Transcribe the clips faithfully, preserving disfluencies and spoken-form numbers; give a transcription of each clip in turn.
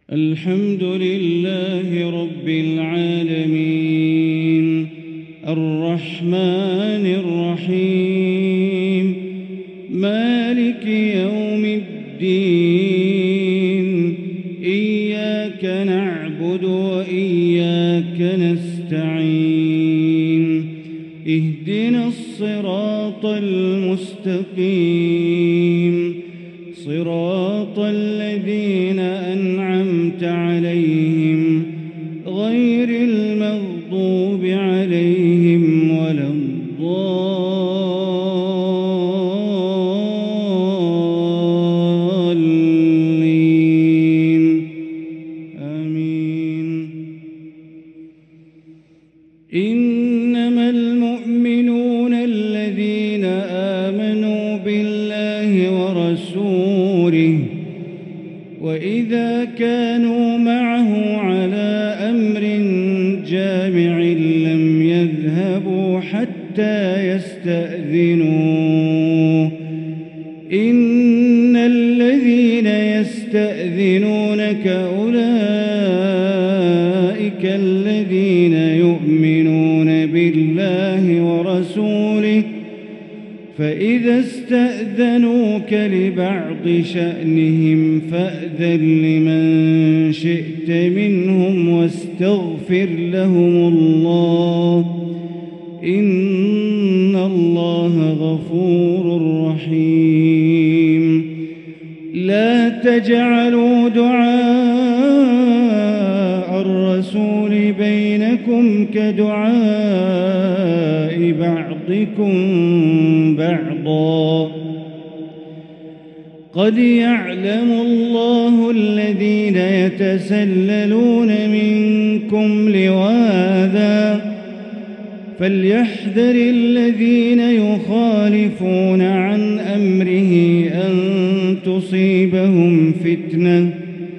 الحمد لله رب العالمين الرحمن الرحيم مالك يوم الدين إياك نعبد وإياك نستعين اهدنا الصراط المستقيم صراط الذين أنعمت عليهم غير المغضوب عليهم ولا الضالين آمين. إنما المؤمنون الذين آمنوا بالله ورسوله وإذا كانوا معه على أمر جامع لم يذهبوا حتى يستأذنوه إن الذين يستأذنونك أولئك الذين يؤمنون بالله ورسوله فإذا استأذنوك لبعض شأنهم فأذن لمن شئت منهم واستغفر لهم الله إن الله غفور رحيم. لا تجعلوا دعاء الرسول بينكم كدعاء بعضكم بعضا قد يعلم الله الذين يتسللون منكم لواذا فليحذر الذين يخالفون عن أمره أن تصيبهم فتنة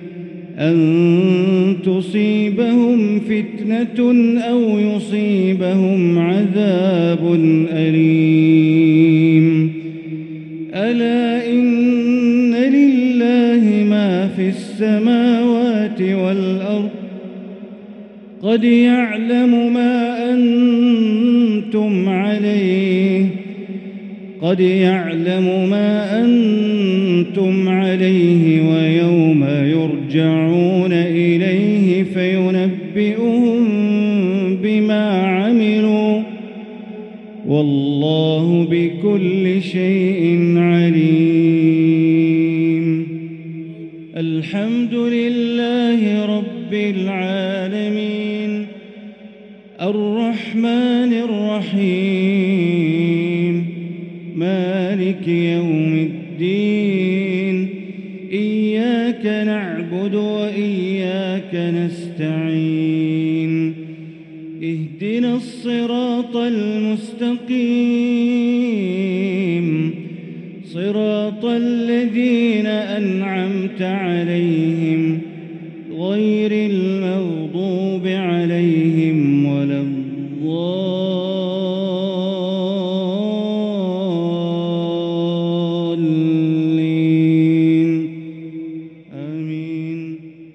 أن تصيبهم فتنة أو يصيبهم عذاب أليم. ألا إن لله ما في السماوات والأرض قد يعلم ما أنتم عليه قد يعلم ما أنتم عليه ويوم يرجعون إليه فينبئهم بما عملوا والله بكل شيء عليم. الحمد لله رب العالمين الرحمن الرحيم مالك يوم الدين إياك نعبد وإياك نستعين اهدنا الصراط المستقيم صراط الذين أنعمت عليهم غير المغضوب عليهم ولا الضالين آمين.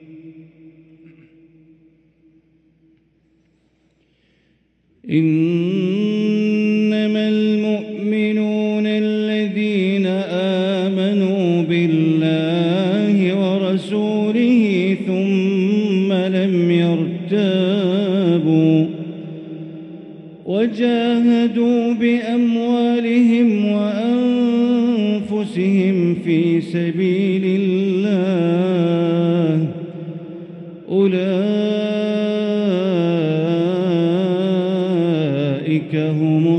إنما المؤمنون الذين آمنوا بالله ورسوله ثم لم يرتابوا وجاهدوا بأموالهم وأنفسهم في سبيل الله أولئك هم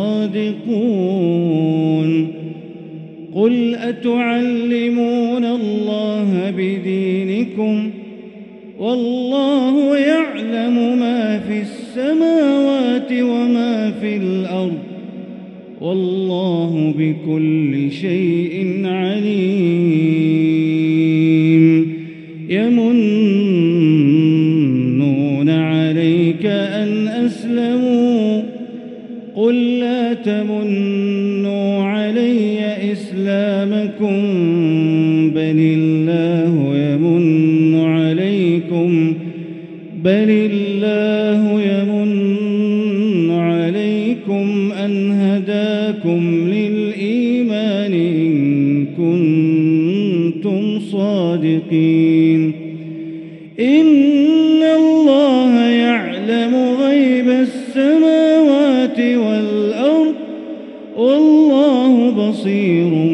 الصادقون. قل أتعلمون الله بدينكم والله يعلم ما في السماوات وما في الأرض والله بكل شيء عليم. يمنون عليك أن أسلموا قل لا تمنوا علي إسلامكم بل الله يمن عليكم بل الله يمن عليكم أن هداكم للإيمان إن كنتم صادقين إن الله يعلم غيب السماوات والأرض والله بصير